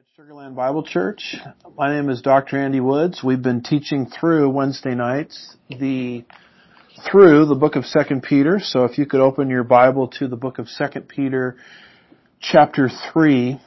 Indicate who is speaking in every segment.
Speaker 1: at Sugarland Bible Church. My name is Dr. Andy Woods. We've been teaching through Wednesday nights through the book of 2 Peter. So if you could open your Bible to the book of 2 Peter chapter 3.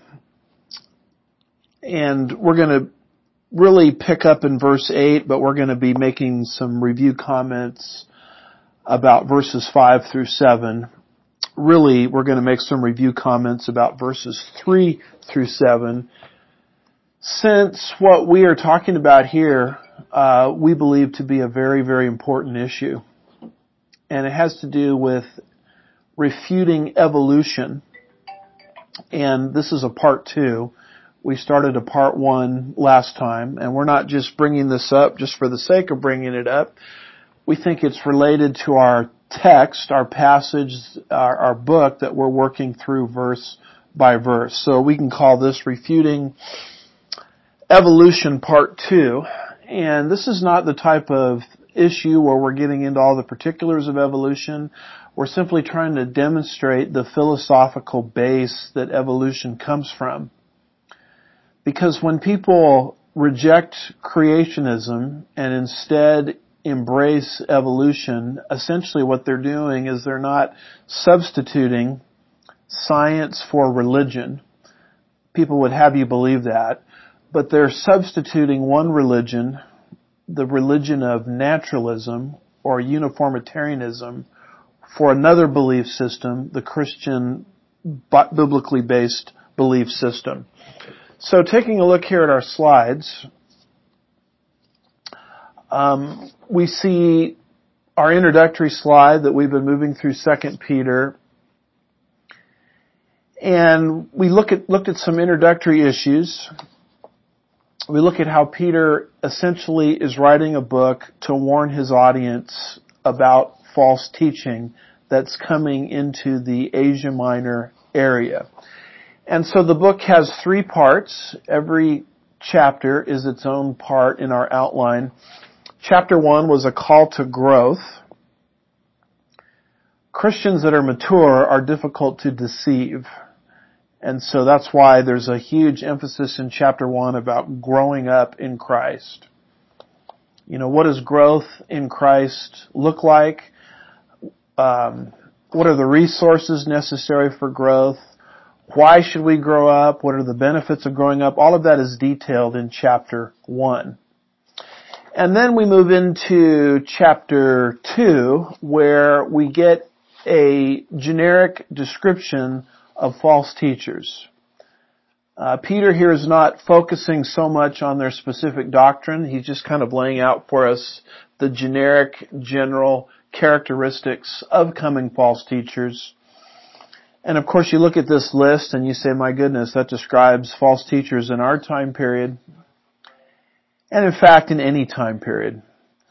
Speaker 1: And we're going to really pick up in verse 8, but we're going to be making some review comments about verses 5 through 7. Really, we're going to make some review comments about verses 3 through 7. Since what we are talking about here, we believe to be a very, very important issue. And it has to do with refuting evolution. And this is a part 2. We started a part 1 last time, and we're not just bringing this up just for the sake of bringing it up. We think it's related to our text, our passage, our book that we're working through verse by verse. So we can call this Refuting Evolution Part 2. And this is not the type of issue where we're getting into all the particulars of evolution. We're simply trying to demonstrate the philosophical base that evolution comes from. Because when people reject creationism and instead embrace evolution, essentially what they're doing is they're not substituting science for religion. People would have you believe that. But they're substituting one religion, the religion of naturalism or uniformitarianism, for another belief system, the Christian biblically based belief system. So taking a look here at our slides, we see our introductory slide that we've been moving through 2 Peter. And we looked at some introductory issues. We look at how Peter essentially is writing a book to warn his audience about false teaching that's coming into the Asia Minor area. And so the book has 3 parts. Every chapter is its own part in our outline. Chapter 1 was a call to growth. Christians that are mature are difficult to deceive. And so that's why there's a huge emphasis in chapter 1 about growing up in Christ. You know, what does growth in Christ look like? What are the resources necessary for growth? Why should we grow up? What are the benefits of growing up? All of that is detailed in chapter 1. And then we move into chapter 2, where we get a generic description of false teachers. Peter here is not focusing so much on their specific doctrine. He's just kind of laying out for us the generic, general characteristics of coming false teachers. And of course you look at this list and you say, my goodness, that describes false teachers in our time period. And in fact, in any time period.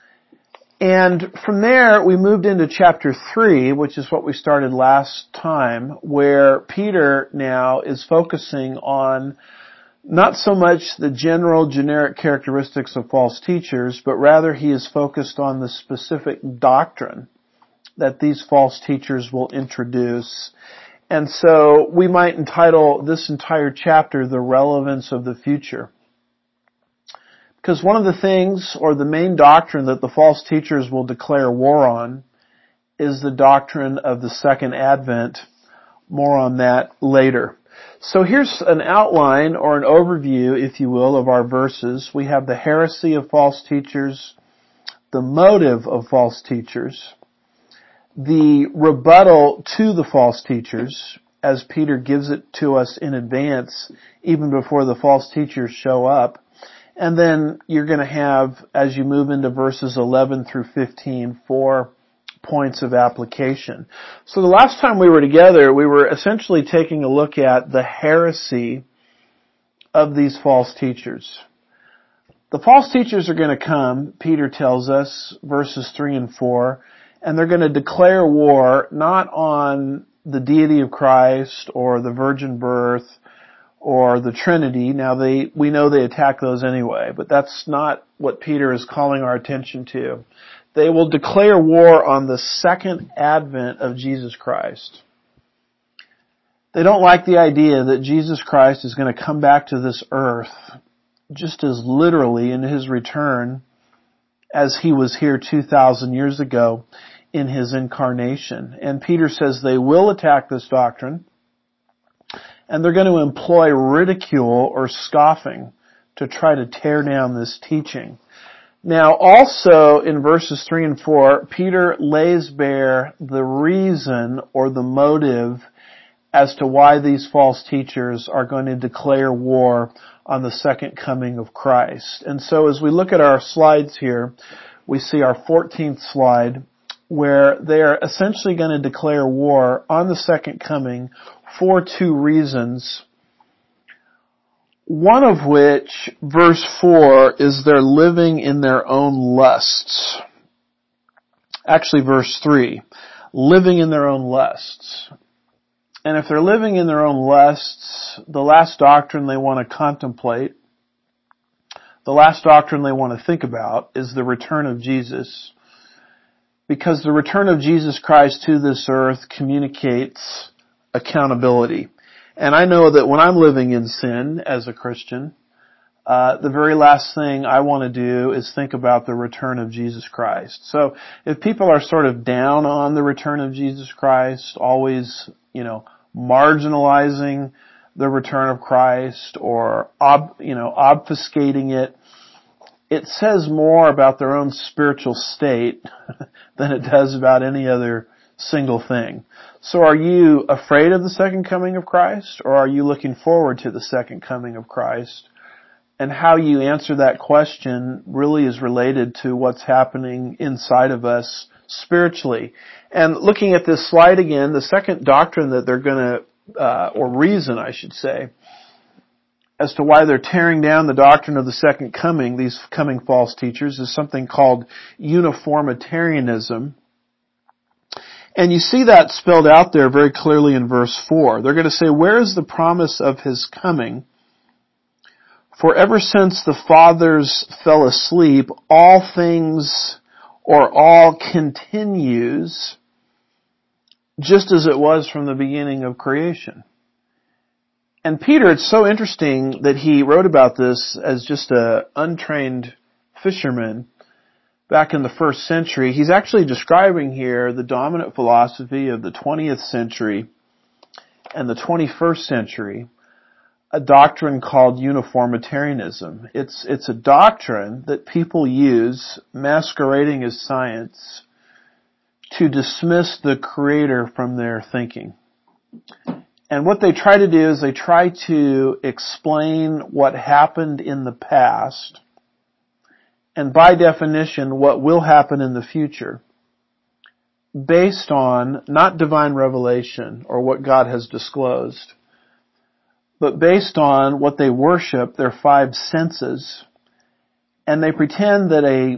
Speaker 1: And from there, we moved into chapter 3, which is what we started last time, where Peter now is focusing on not so much the general, generic characteristics of false teachers, but rather he is focused on the specific doctrine that these false teachers will introduce. And so we might entitle this entire chapter, The Relevance of the Future. Because one of the things, or the main doctrine that the false teachers will declare war on, is the doctrine of the second advent. More on that later. So here's an outline, or an overview, if you will, of our verses. We have the heresy of false teachers, the motive of false teachers, the rebuttal to the false teachers, as Peter gives it to us in advance, even before the false teachers show up. And then you're going to have, as you move into verses 11 through 15, 4 points of application. So the last time we were together, we were essentially taking a look at the heresy of these false teachers. The false teachers are going to come, Peter tells us, verses 3 and 4, and they're going to declare war not on the deity of Christ or the virgin birth or the Trinity. Now we know they attack those anyway, but that's not what Peter is calling our attention to. They will declare war on the second advent of Jesus Christ. They don't like the idea that Jesus Christ is going to come back to this earth just as literally in His return as He was here 2,000 years ago in His incarnation. And Peter says they will attack this doctrine, and they're going to employ ridicule or scoffing to try to tear down this teaching. Now, also in verses 3 and 4, Peter lays bare the reason or the motive as to why these false teachers are going to declare war on the second coming of Christ. And so as we look at our slides here, we see our 14th slide, where they are essentially going to declare war on the second coming for two reasons. One of which, verse 4, is they're living in their own lusts. Actually, verse 3, living in their own lusts. And if they're living in their own lusts, the last doctrine they want to contemplate, the last doctrine they want to think about is the return of Jesus. Because the return of Jesus Christ to this earth communicates accountability. And I know that when I'm living in sin as a Christian, the very last thing I want to do is think about the return of Jesus Christ. So if people are sort of down on the return of Jesus Christ, always, marginalizing the return of Christ or, obfuscating it, it says more about their own spiritual state than it does about any other single thing. So are you afraid of the second coming of Christ, or are you looking forward to the second coming of Christ? And how you answer that question really is related to what's happening inside of us spiritually. And looking at this slide again, the second doctrine that they're going to, or reason I should say, as to why they're tearing down the doctrine of the second coming, these coming false teachers, is something called uniformitarianism. And you see that spelled out there very clearly in verse 4. They're going to say, where is the promise of His coming? For ever since the fathers fell asleep, all things or all continues just as it was from the beginning of creation. And Peter, it's so interesting that he wrote about this as just an untrained fisherman back in the first century. He's actually describing here the dominant philosophy of the 20th century and the 21st century, a doctrine called uniformitarianism. It's a doctrine that people use, masquerading as science, to dismiss the Creator from their thinking. And what they try to do is they try to explain what happened in the past, and by definition, what will happen in the future, based on not divine revelation or what God has disclosed, but based on what they worship, their five senses. And they pretend that a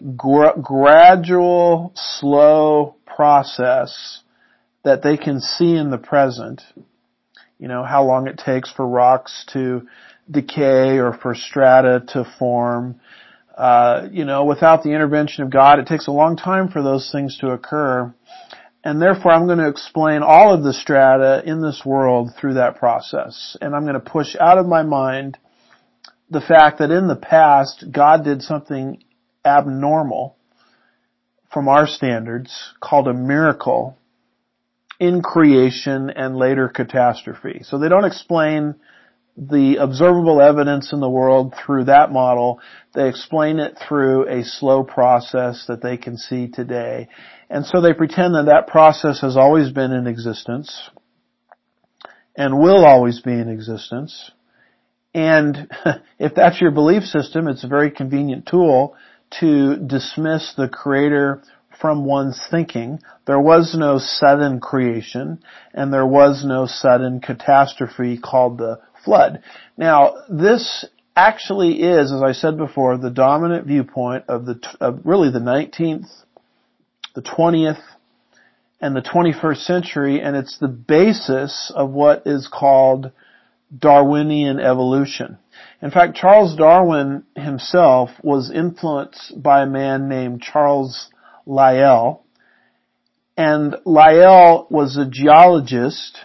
Speaker 1: gradual, slow process that they can see in the present, how long it takes for rocks to decay or for strata to form, without the intervention of God, it takes a long time for those things to occur. And therefore, I'm going to explain all of the strata in this world through that process. And I'm going to push out of my mind the fact that in the past, God did something abnormal from our standards called a miracle in creation and later catastrophe. So they don't explain the observable evidence in the world through that model. They explain it through a slow process that they can see today. And so they pretend that that process has always been in existence and will always be in existence. And if that's your belief system, it's a very convenient tool to dismiss the Creator from one's thinking. There was no sudden creation, and there was no sudden catastrophe called the flood. Now, this actually is, as I said before, the dominant viewpoint of really the 19th, the 20th, and the 21st century, and it's the basis of what is called Darwinian evolution. In fact, Charles Darwin himself was influenced by a man named Charles Lyell. And Lyell was a geologist,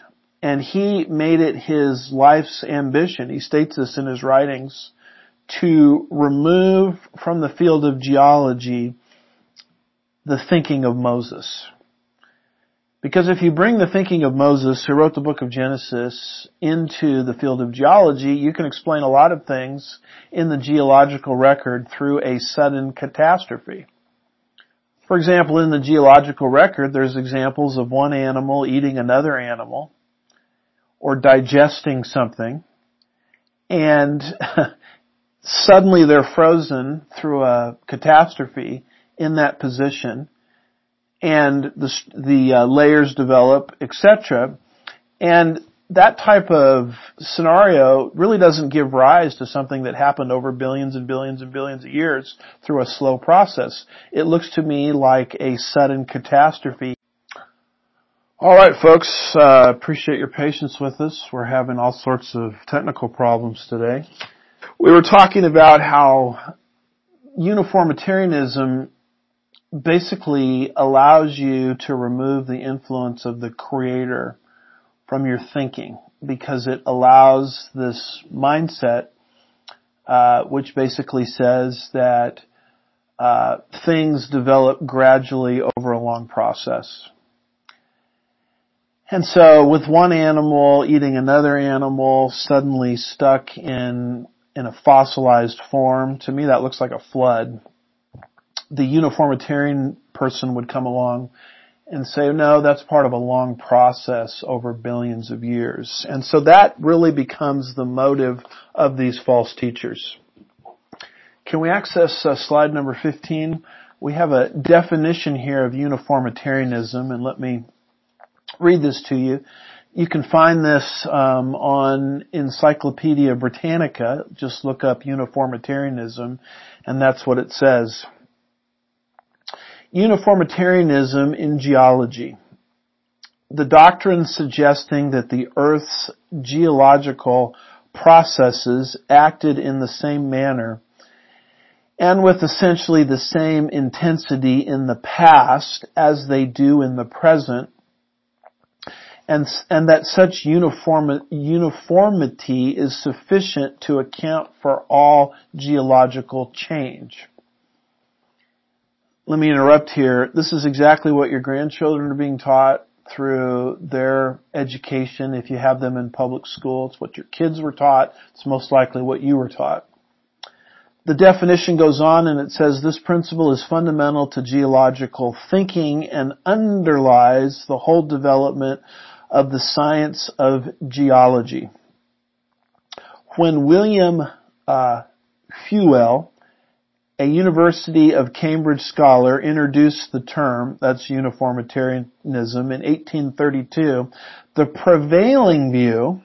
Speaker 1: And he made it his life's ambition, he states this in his writings, to remove from the field of geology the thinking of Moses. Because if you bring the thinking of Moses, who wrote the book of Genesis, into the field of geology, you can explain a lot of things in the geological record through a sudden catastrophe. For example, in the geological record, there's examples of one animal eating another animal, or digesting something, and suddenly they're frozen through a catastrophe in that position, and the layers develop, etc. And that type of scenario really doesn't give rise to something that happened over billions and billions and billions of years through a slow process. It looks to me like a sudden catastrophe. All right, folks, appreciate your patience with us. We're having all sorts of technical problems today. We were talking about how uniformitarianism basically allows you to remove the influence of the Creator from your thinking, because it allows this mindset, which basically says that things develop gradually over a long process. And so with one animal eating another animal suddenly stuck in a fossilized form, to me that looks like a flood. The uniformitarian person would come along and say, no, that's part of a long process over billions of years. And so that really becomes the motive of these false teachers. Can we access slide number 15? We have a definition here of uniformitarianism, and let me read this to you. You can find this on Encyclopedia Britannica. Just look up uniformitarianism, and that's what it says. Uniformitarianism in geology. The doctrine suggesting that the Earth's geological processes acted in the same manner and with essentially the same intensity in the past as they do in the present, and that such uniformity is sufficient to account for all geological change. Let me interrupt here. This is exactly what your grandchildren are being taught through their education. If you have them in public school, it's what your kids were taught. It's most likely what you were taught. The definition goes on and it says, this principle is fundamental to geological thinking and underlies the whole development of the science of geology. When William Whewell, a University of Cambridge scholar, introduced the term, that's uniformitarianism, in 1832, the prevailing view,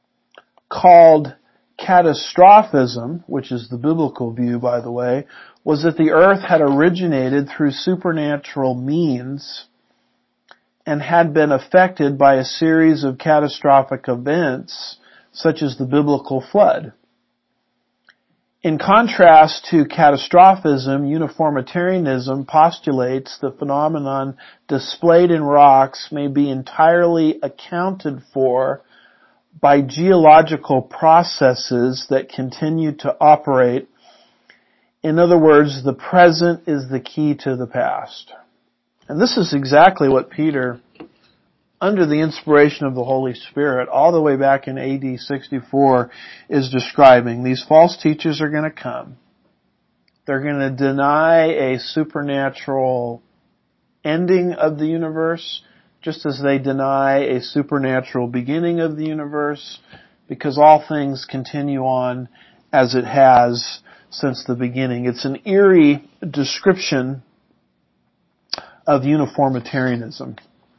Speaker 1: called catastrophism, which is the biblical view, by the way, was that the earth had originated through supernatural means and had been affected by a series of catastrophic events, such as the biblical flood. In contrast to catastrophism, uniformitarianism postulates the phenomenon displayed in rocks may be entirely accounted for by geological processes that continue to operate. In other words, the present is the key to the past. And this is exactly what Peter, under the inspiration of the Holy Spirit, all the way back in AD 64, is describing. These false teachers are going to come. They're going to deny a supernatural ending of the universe, just as they deny a supernatural beginning of the universe, because all things continue on as it has since the beginning. It's an eerie description of uniformitarianism.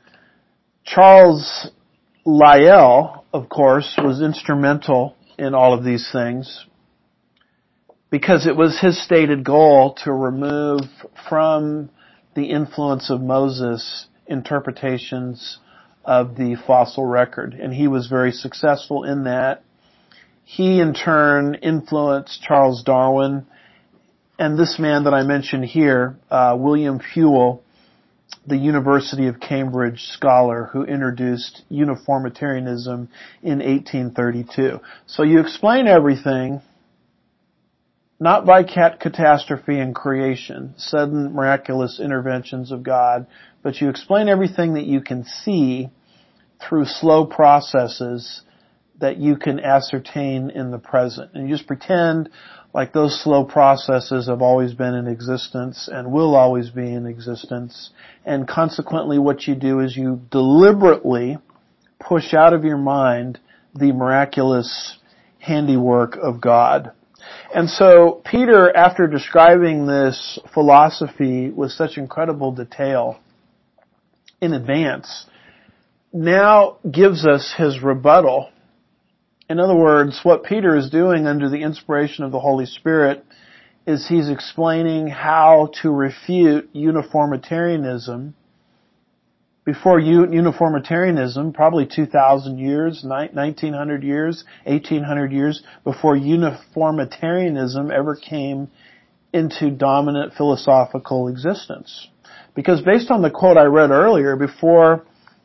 Speaker 1: Charles Lyell, of course, was instrumental in all of these things because it was his stated goal to remove from the influence of Moses interpretations of the fossil record. And he was very successful in that. He, in turn, influenced Charles Darwin. And this man that I mentioned here, William Whewell, the University of Cambridge scholar who introduced uniformitarianism in 1832. So you explain everything not by catastrophe and creation, sudden miraculous interventions of God, but you explain everything that you can see through slow processes that you can ascertain in the present. And you just pretend like those slow processes have always been in existence and will always be in existence. And consequently what you do is you deliberately push out of your mind the miraculous handiwork of God. And so Peter, after describing this philosophy with such incredible detail in advance, now gives us his rebuttal. In other words, what Peter is doing under the inspiration of the Holy Spirit is he's explaining how to refute uniformitarianism. Before uniformitarianism, probably 2,000 years, 1,900 years, 1,800 years, before uniformitarianism ever came into dominant philosophical existence. Because based on the quote I read earlier, before,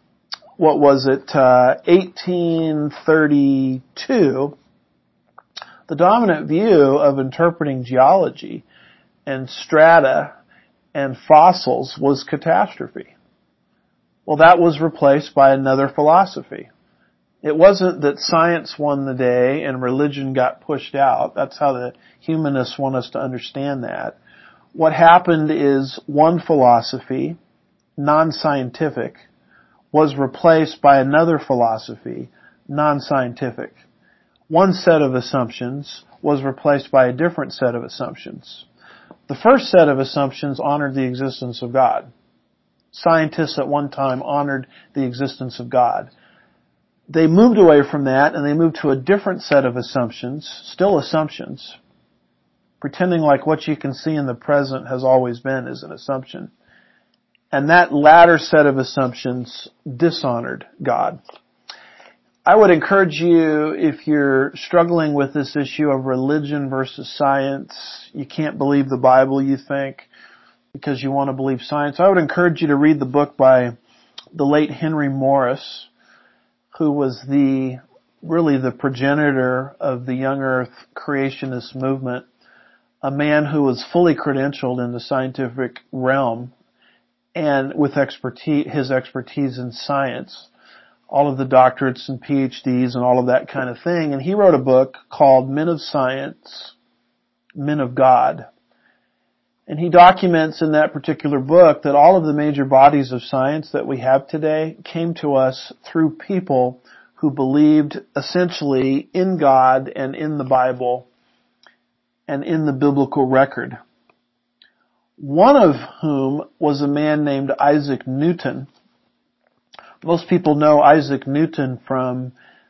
Speaker 1: 1832, the dominant view of interpreting geology and strata and fossils was catastrophe. Well, that was replaced by another philosophy. It wasn't that science won the day and religion got pushed out. That's how the humanists want us to understand that. What happened is one philosophy, non-scientific, was replaced by another philosophy, non-scientific. One set of assumptions was replaced by a different set of assumptions. The first set of assumptions honored the existence of God. Scientists at one time honored the existence of God. They moved away from that and they moved to a different set of assumptions, still assumptions, pretending like what you can see in the present has always been is an assumption. And that latter set of assumptions dishonored God. I would encourage you, if you're struggling with this issue of religion versus science, you can't believe the Bible, you think, because you want to believe science, I would encourage you to read the book by the late Henry Morris, who was really the progenitor of the young earth creationist movement, a man who was fully credentialed in the scientific realm and with his expertise in science, all of the doctorates and PhDs and all of that kind of thing. And he wrote a book called Men of Science, Men of God. And he documents in that particular book that all of the major bodies of science that we have today came to us through people who believed essentially in God and in the Bible and in the biblical record. One of whom was a man named Isaac Newton. Most people know Isaac Newton from,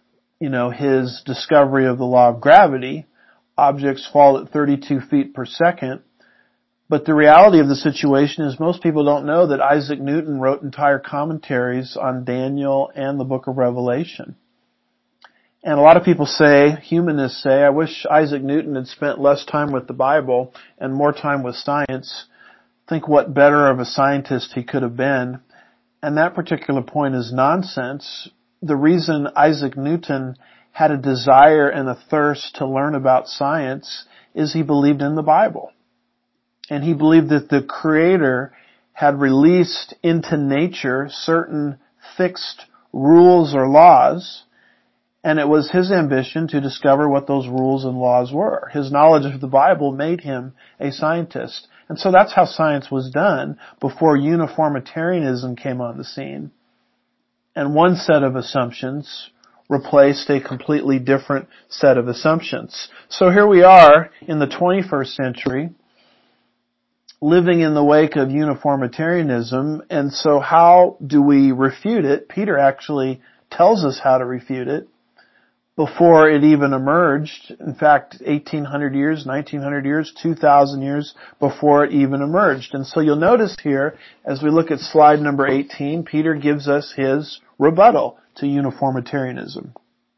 Speaker 1: his discovery of the law of gravity. Objects fall at 32 feet per second. But the reality of the situation is most people don't know that Isaac Newton wrote entire commentaries on Daniel and the book of Revelation. And a lot of people humanists say, I wish Isaac Newton had spent less time with the Bible and more time with science. Think what better of a scientist he could have been. And that particular point is nonsense. The reason Isaac Newton had a desire and a thirst to learn about science is he believed in the Bible. And he believed that the Creator had released into nature certain fixed rules or laws, and it was his ambition to discover what those rules and laws were. His knowledge of the Bible made him a scientist. And so that's how science was done before uniformitarianism came on the scene. And one set of assumptions replaced a completely different set of assumptions. So here we are in the 21st century, living in the wake of uniformitarianism, and so how do we refute it? Peter actually tells us how to refute it before it even emerged. In fact, 1,800 years, 1,900 years, 2,000 years before it even emerged. And so you'll notice here, as we look at slide number 18, Peter gives us his rebuttal to uniformitarianism.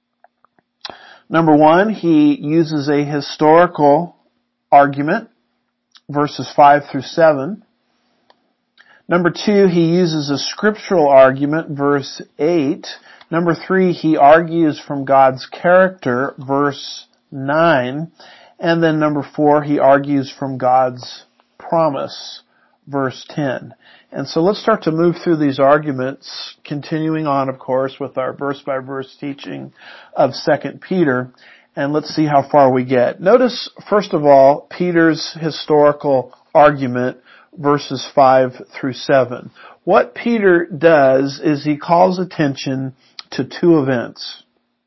Speaker 1: Number one, he uses a historical argument, verses 5 through 7. Number 2, he uses a scriptural argument, verse 8. Number 3, he argues from God's character, verse 9. And then number 4, he argues from God's promise, verse 10. And so let's start to move through these arguments, continuing on, of course, with our verse-by-verse teaching of 2 Peter, and let's see how far we get. Notice, first of all, Peter's historical argument, verses 5 through 7. What Peter does is he calls attention to 2 events.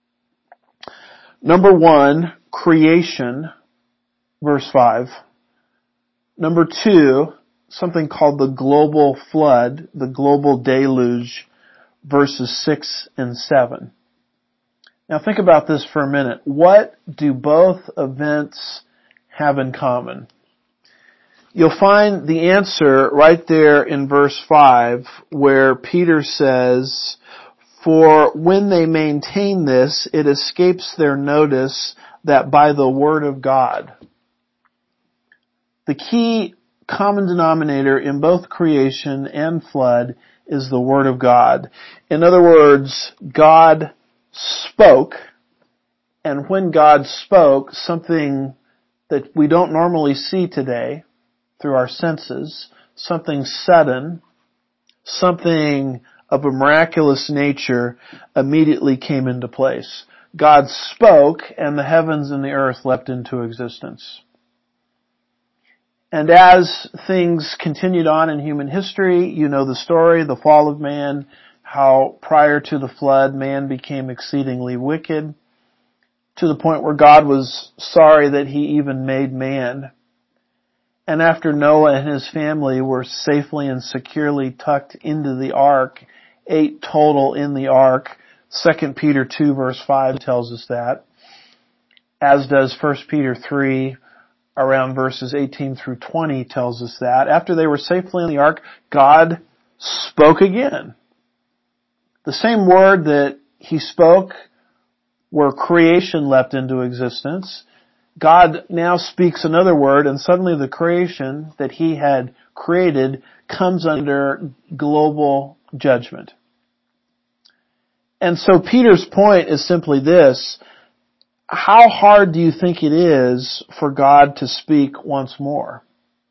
Speaker 1: Number 1, creation, verse 5. Number 2, something called the global flood, the global deluge, verses 6 and 7. Now think about this for a minute. What do both events have in common? You'll find the answer right there in verse 5, where Peter says, "For when they maintain this, it escapes their notice that by the word of God." The key common denominator in both creation and flood is the Word of God. In other words, God spoke, and when God spoke, something that we don't normally see today through our senses, something sudden, something of a miraculous nature immediately came into place. God spoke, and the heavens and the earth leapt into existence. And as things continued on in human history, you know the story, the fall of man, how prior to the flood, man became exceedingly wicked, to the point where God was sorry that he even made man. And after Noah and his family were safely and securely tucked into the ark, 8 total in the ark, 2 Peter 2 verse 5 tells us that, as does 1 Peter 3, around verses 18 through 20 tells us that. After they were safely in the ark, God spoke again. The same word that he spoke where creation leapt into existence, God now speaks another word, and suddenly the creation that he had created comes under global judgment. And so Peter's point is simply this: how hard do you think it is for God to speak once more?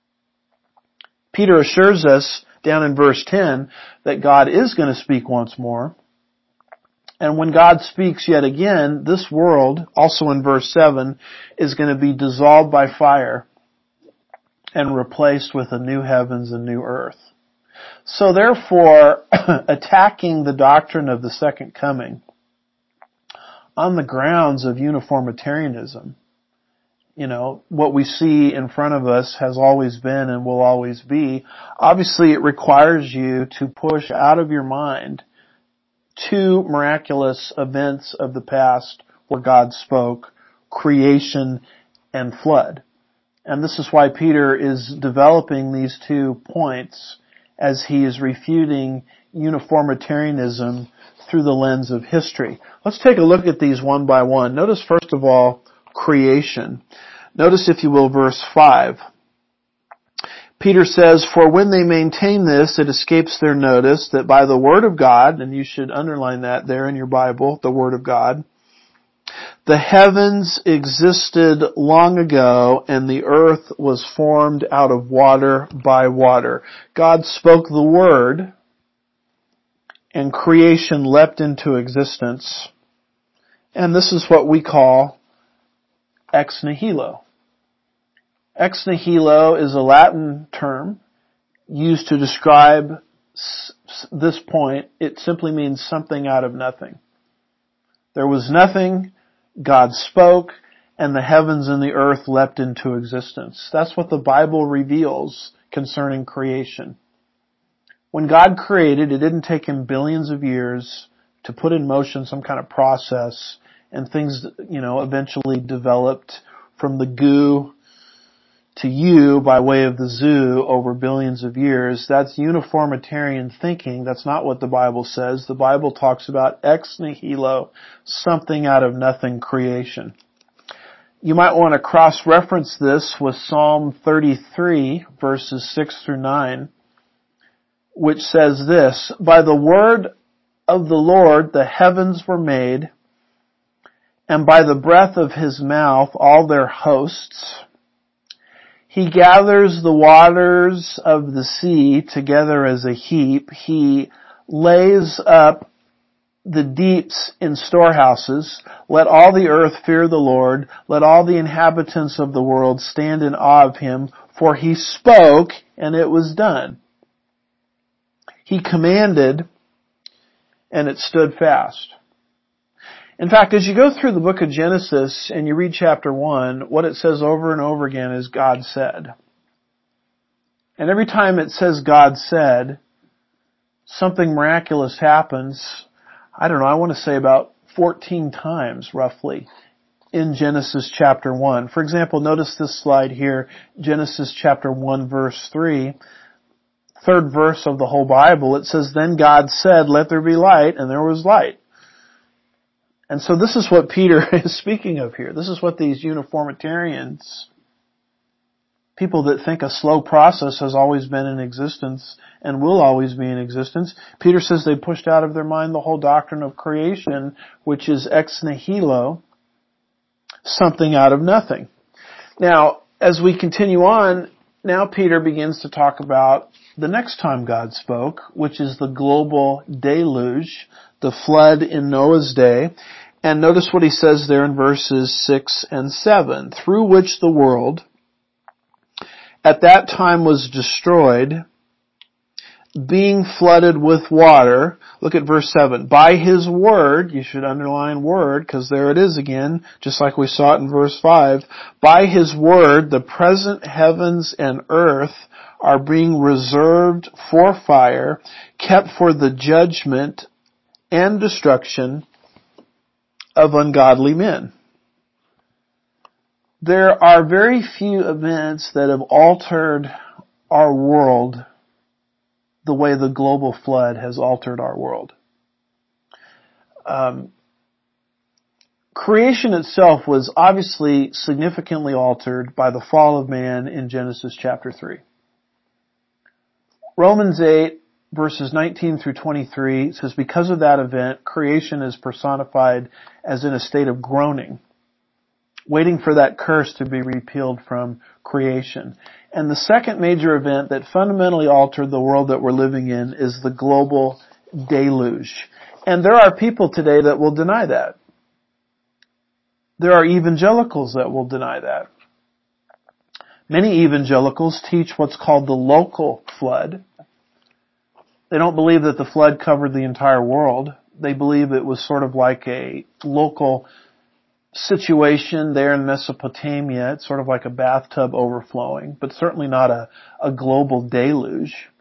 Speaker 1: Peter assures us down in verse 10 that God is going to speak once more. And when God speaks yet again, this world, also in verse 7, is going to be dissolved by fire and replaced with a new heavens and new earth. So therefore, attacking the doctrine of the second coming on the grounds of uniformitarianism, what we see in front of us has always been and will always be. Obviously, it requires you to push out of your mind 2 miraculous events of the past where God spoke, creation and flood. And this is why Peter is developing these 2 points as he is refuting uniformitarianism through the lens of history. Let's take a look at these one by one. Notice first of all, creation. Notice, if you will, verse 5. Peter says, "For when they maintain this, it escapes their notice that by the word of God," and you should underline that there in your Bible, the word of God, "the heavens existed long ago, and the earth was formed out of water by water." God spoke the word, and creation leapt into existence. And this is what we call ex nihilo. Ex nihilo is a Latin term used to describe this point. It simply means something out of nothing. There was nothing, God spoke, and the heavens and the earth leapt into existence. That's what the Bible reveals concerning creation. When God created, it didn't take him billions of years to put in motion some kind of process, and things, eventually developed from the goo to you by way of the zoo over billions of years. That's uniformitarian thinking. That's not what the Bible says. The Bible talks about ex nihilo, something out of nothing creation. You might want to cross-reference this with Psalm 33, verses 6 through 9. which says this, "By the word of the Lord the heavens were made, and by the breath of his mouth all their hosts. He gathers the waters of the sea together as a heap. He lays up the deeps in storehouses. Let all the earth fear the Lord. Let all the inhabitants of the world stand in awe of him. For he spoke, and it was done. He commanded, and it stood fast." In fact, as you go through the book of Genesis and you read chapter 1, what it says over and over again is God said. And every time it says God said, something miraculous happens. I don't know, I want to say about 14 times roughly in Genesis chapter 1. For example, notice this slide here, Genesis chapter 1 verse 3, third verse of the whole Bible. It says, "Then God said, let there be light, and there was light." And so this is what Peter is speaking of here. This is what these uniformitarians, people that think a slow process has always been in existence and will always be in existence. Peter says they pushed out of their mind the whole doctrine of creation, which is ex nihilo, something out of nothing. Now, as we continue on, now Peter begins to talk about the next time God spoke, which is the global deluge, the flood in Noah's day. And notice what he says there in verses 6 and 7. "Through which the world at that time was destroyed, being flooded with water." Look at verse 7. "By his word," you should underline word, because there it is again, just like we saw it in verse 5. "By his word, the present heavens and earth are being reserved for fire, kept for the judgment and destruction of ungodly men." There are very few events that have altered our world the way the global flood has altered our world. Creation itself was obviously significantly altered by the fall of man in Genesis chapter 3. Romans 8 verses 19 through 23 says, "Because of that event, creation is personified as in a state of groaning, waiting for that curse to be repealed from creation." And the second major event that fundamentally altered the world that we're living in is the global deluge. And there are people today that will deny that. There are evangelicals that will deny that. Many evangelicals teach what's called the local flood. They don't believe that the flood covered the entire world. They believe it was sort of like a local situation there in Mesopotamia. It's sort of like a bathtub overflowing, but certainly not a global deluge.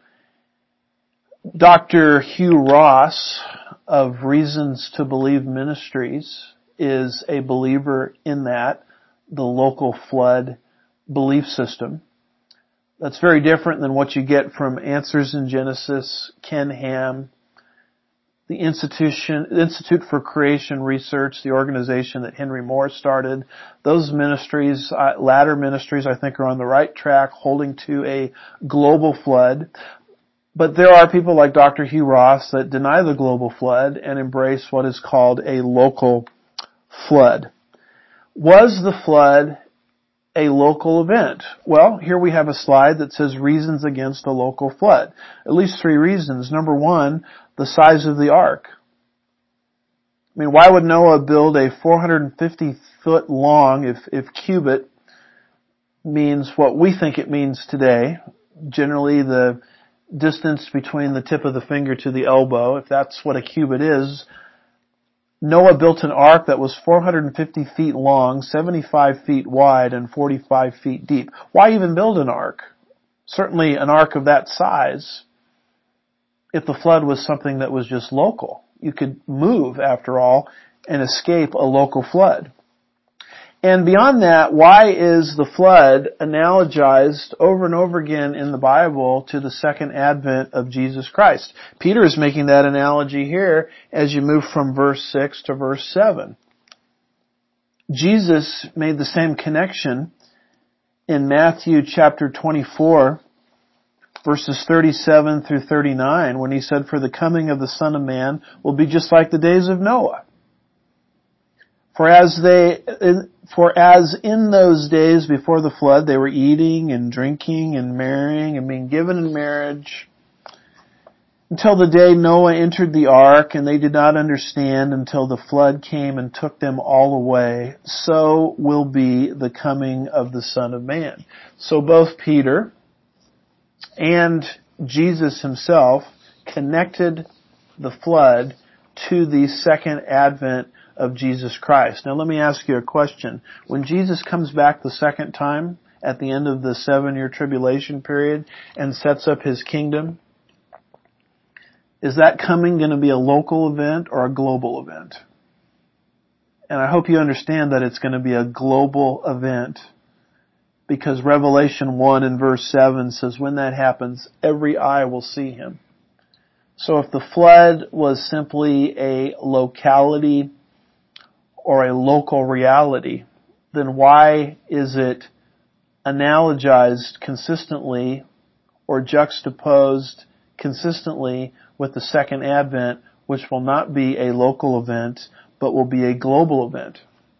Speaker 1: Dr. Hugh Ross of Reasons to Believe Ministries is a believer in that, the local flood belief system. That's very different than what you get from Answers in Genesis, Ken Ham, the Institute for Creation Research, the organization that Henry Moore started. Those ministries, latter ministries, I think are on the right track, holding to a global flood. But there are people like Dr. Hugh Ross that deny the global flood and embrace what is called a local flood. Was the flood a local event? Well, here we have a slide that says reasons against a local flood. At least 3 reasons. Number 1, the size of the ark. I mean, why would Noah build a 450 foot long, if cubit means what we think it means today, generally the distance between the tip of the finger to the elbow, if that's what a cubit is, Noah built an ark that was 450 feet long, 75 feet wide, and 45 feet deep. Why even build an ark? Certainly an ark of that size, if the flood was something that was just local. You could move, after all, and escape a local flood. And beyond that, why is the flood analogized over and over again in the Bible to the second advent of Jesus Christ? Peter is making that analogy here as you move from verse 6 to verse 7. Jesus made the same connection in Matthew chapter 24, verses 37 through 39, when he said, "For the coming of the Son of Man will be just like the days of Noah. For as in those days before the flood, they were eating and drinking and marrying and being given in marriage until the day Noah entered the ark, and they did not understand until the flood came and took them all away. So will be the coming of the Son of Man." So both Peter and Jesus himself connected the flood to the second advent of Jesus Christ. Now let me ask you a question. When Jesus comes back the second time at the end of the 7-year tribulation period and sets up his kingdom, is that coming going to be a local event or a global event? And I hope you understand that it's going to be a global event, because Revelation 1 and verse 7 says when that happens, every eye will see him. So if the flood was simply a locality or a local reality, then why is it analogized consistently or juxtaposed consistently with the second advent, which will not be a local event, but will be a global event?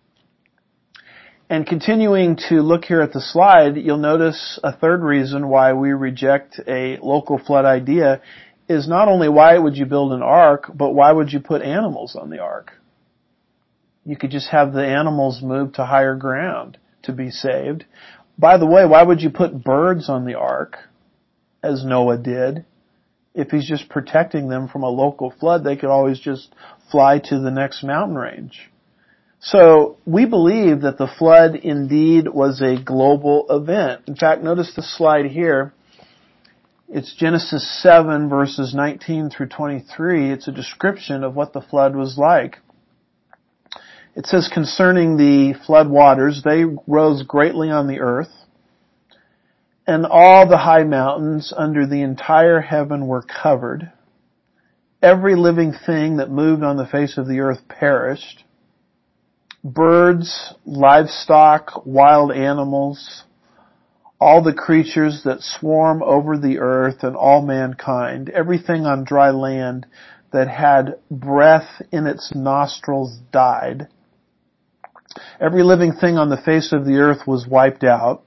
Speaker 1: And continuing to look here at the slide, you'll notice a third reason why we reject a local flood idea is not only why would you build an ark, but why would you put animals on the ark? You could just have the animals move to higher ground to be saved. By the way, why would you put birds on the ark, as Noah did? If he's just protecting them from a local flood, they could always just fly to the next mountain range. So we believe that the flood indeed was a global event. In fact, notice the slide here. It's Genesis 7 verses 19 through 23. It's a description of what the flood was like. It says, "Concerning the flood waters, they rose greatly on the earth, and all the high mountains under the entire heaven were covered. Every living thing that moved on the face of the earth perished. Birds, livestock, wild animals, all the creatures that swarm over the earth, and all mankind, everything on dry land that had breath in its nostrils died. Every living thing on the face of the earth was wiped out.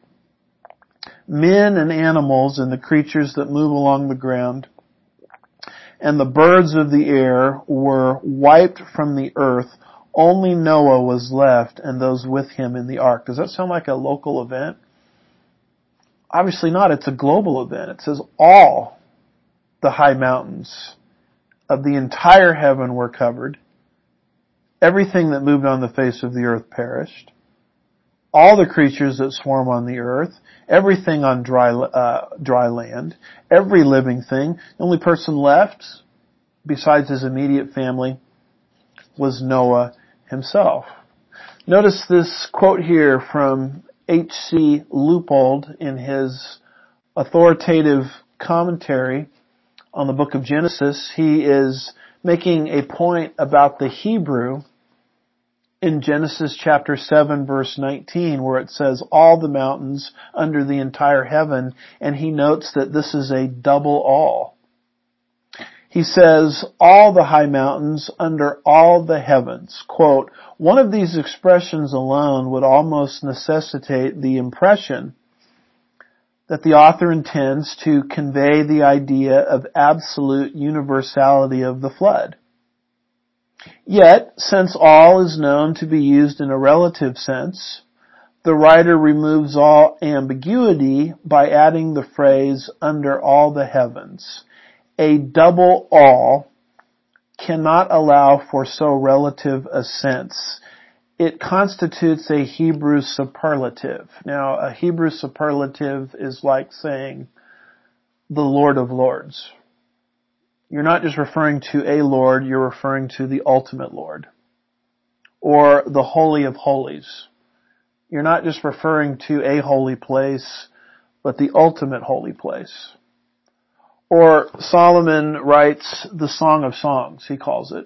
Speaker 1: Men and animals and the creatures that move along the ground and the birds of the air were wiped from the earth. Only Noah was left and those with him in the ark." Does that sound like a local event? Obviously not. It's a global event. It says all the high mountains of the entire heaven were covered. Everything that moved on the face of the earth perished. All the creatures that swarm on the earth, everything on dry land, every living thing. The only person left, besides his immediate family, was Noah himself. Notice this quote here from H.C. Leupold in his authoritative commentary on the book of Genesis. He is making a point about the Hebrew in Genesis chapter 7 verse 19, where it says all the mountains under the entire heaven, and he notes that this is a double all. He says all the high mountains under all the heavens. Quote, "One of these expressions alone would almost necessitate the impression that the author intends to convey the idea of absolute universality of the flood. Yet, since all is known to be used in a relative sense, the writer removes all ambiguity by adding the phrase under all the heavens. A double all cannot allow for so relative a sense. It constitutes a Hebrew superlative." Now, a Hebrew superlative is like saying the Lord of Lords. You're not just referring to a Lord, you're referring to the ultimate Lord. Or the Holy of Holies. You're not just referring to a holy place, but the ultimate holy place. Or Solomon writes the Song of Songs, he calls it.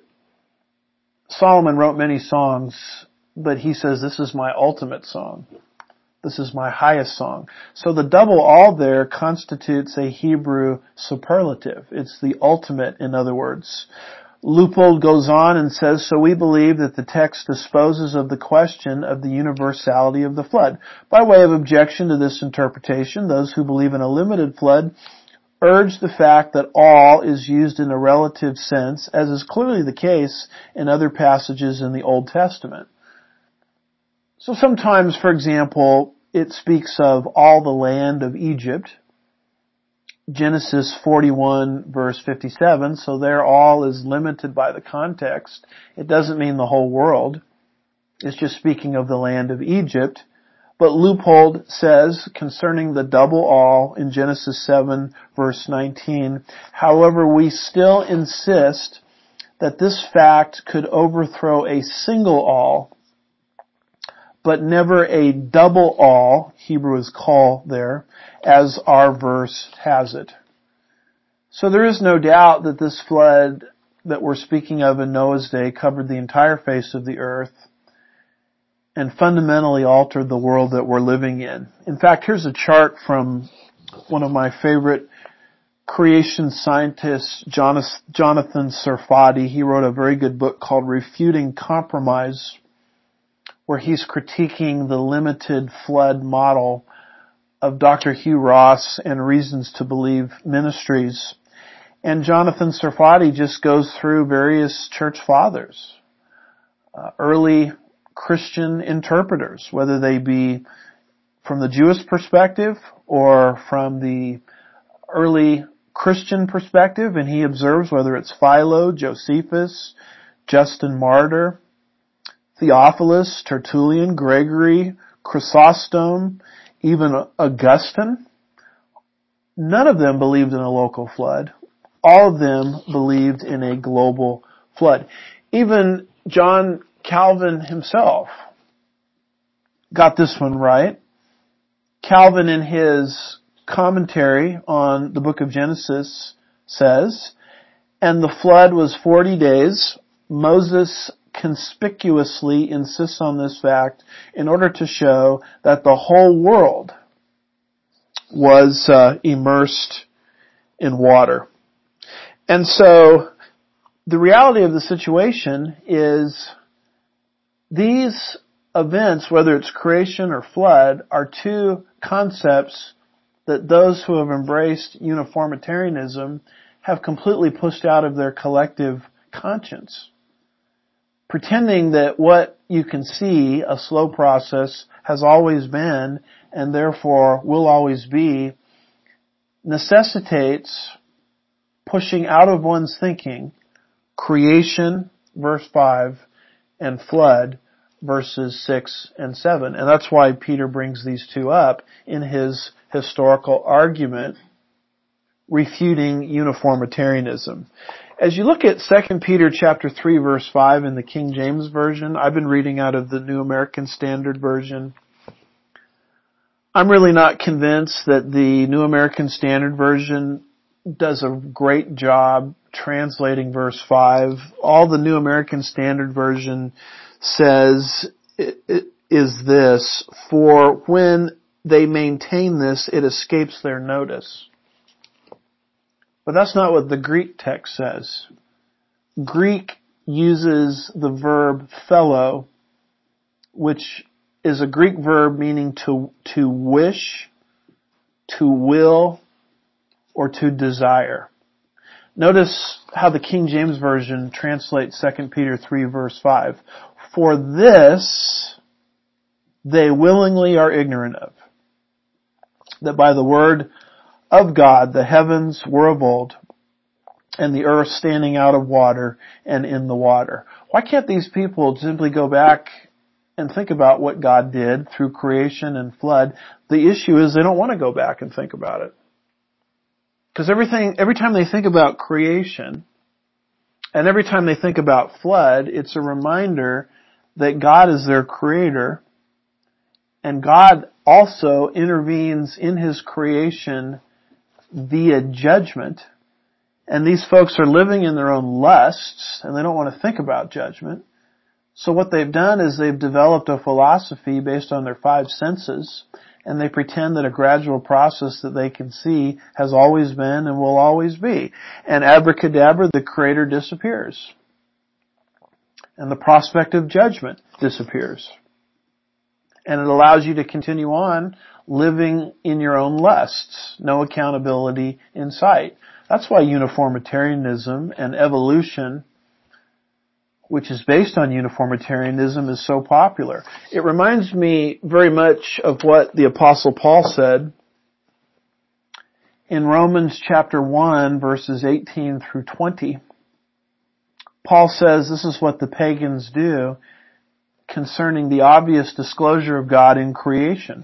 Speaker 1: Solomon wrote many songs, but he says this is my ultimate song. This is my highest song. So the double all there constitutes a Hebrew superlative. It's the ultimate, in other words. Leupold goes on and says, so we believe that the text disposes of the question of the universality of the flood. By way of objection to this interpretation, those who believe in a limited flood urge the fact that all is used in a relative sense, as is clearly the case in other passages in the Old Testament. So sometimes, for example, it speaks of all the land of Egypt. Genesis 41 verse 57, so there all is limited by the context. It doesn't mean the whole world. It's just speaking of the land of Egypt. But Leupold says concerning the double all in Genesis 7 verse 19, however, we still insist that this fact could overthrow a single all, but never a double all, Hebrew is kol there, as our verse has it. So there is no doubt that this flood that we're speaking of in Noah's day covered the entire face of the earth and fundamentally altered the world that we're living in. In fact, here's a chart from one of my favorite creation scientists, Jonathan Sarfati. He wrote a very good book called Refuting Compromise, where he's critiquing the limited flood model of Dr. Hugh Ross and Reasons to Believe Ministries. And Jonathan Sarfati just goes through various church fathers, early Christian interpreters, whether they be from the Jewish perspective or from the early Christian perspective, and he observes whether it's Philo, Josephus, Justin Martyr, Theophilus, Tertullian, Gregory, Chrysostom, even Augustine. None of them believed in a local flood. All of them believed in a global flood. Even John Calvin himself got this one right. Calvin, in his commentary on the book of Genesis, says, and the flood was 40 days. Moses conspicuously insists on this fact in order to show that the whole world was immersed in water. And so the reality of the situation is these events, whether it's creation or flood, are two concepts that those who have embraced uniformitarianism have completely pushed out of their collective conscience. Pretending that what you can see, a slow process, has always been and therefore will always be, necessitates pushing out of one's thinking creation, verse 5, and flood, verses 6 and 7. And that's why Peter brings these two up in his historical argument refuting uniformitarianism. As you look at 2 Peter chapter 3 verse 5 in the King James Version, I've been reading out of the New American Standard Version. I'm really not convinced that the New American Standard Version does a great job translating verse 5. All the New American Standard Version says is this, for when they maintain this, it escapes their notice. But that's not what the Greek text says. Greek uses the verb philo, which is a Greek verb meaning to wish, to will, or to desire. Notice how the King James Version translates 2 Peter 3 verse 5. For this they willingly are ignorant of, that by the word of God the heavens were of old, and the earth standing out of water and in the water. Why can't these people simply go back and think about what God did through creation and flood? The issue is they don't want to go back and think about it. Because every time they think about creation, and every time they think about flood, it's a reminder that God is their creator, and God also intervenes in His creation via judgment. And these folks are living in their own lusts, and they don't want to think about judgment. So what they've done is they've developed a philosophy based on their five senses, and they pretend that a gradual process that they can see has always been and will always be. And abracadabra, the Creator disappears. And the prospect of judgment disappears. And it allows you to continue on living in your own lusts. No accountability in sight. That's why uniformitarianism and evolution, which is based on uniformitarianism, is so popular. It reminds me very much of what the Apostle Paul said in Romans chapter 1, verses 18 through 20. Paul says this is what the pagans do concerning the obvious disclosure of God in creation.